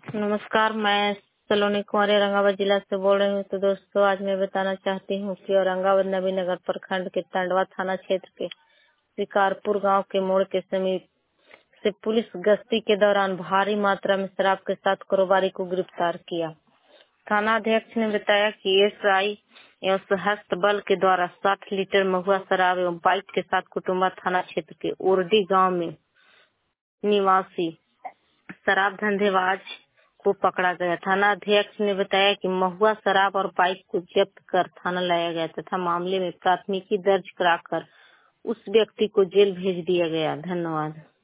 नमस्कार, मैं सलोनी कुमारी औरंगाबाद जिला से बोल रही हूँ। तो दोस्तों, आज मैं बताना चाहती हूँ कि औरंगाबाद नवीनगर प्रखंड के टंडवा थाना क्षेत्र के शिकारपुर गांव के मोड़ के समीप से पुलिस गश्ती के दौरान भारी मात्रा में शराब के साथ कारोबारी को गिरफ्तार किया। थाना अध्यक्ष ने बताया कि एसआई एवं सशस्त्र बल के द्वारा 60 लीटर महुआ शराब एवं बाइक के साथ कुटुम्बा थाना क्षेत्र के ओरडी गाँव में निवासी शराब धंधेबाज को पकड़ा गया। थाना अध्यक्ष ने बताया कि महुआ शराब और बाइक को जब्त कर थाना लाया गया तथा मामले में प्राथमिकी दर्ज कराकर उस व्यक्ति को जेल भेज दिया गया। धन्यवाद।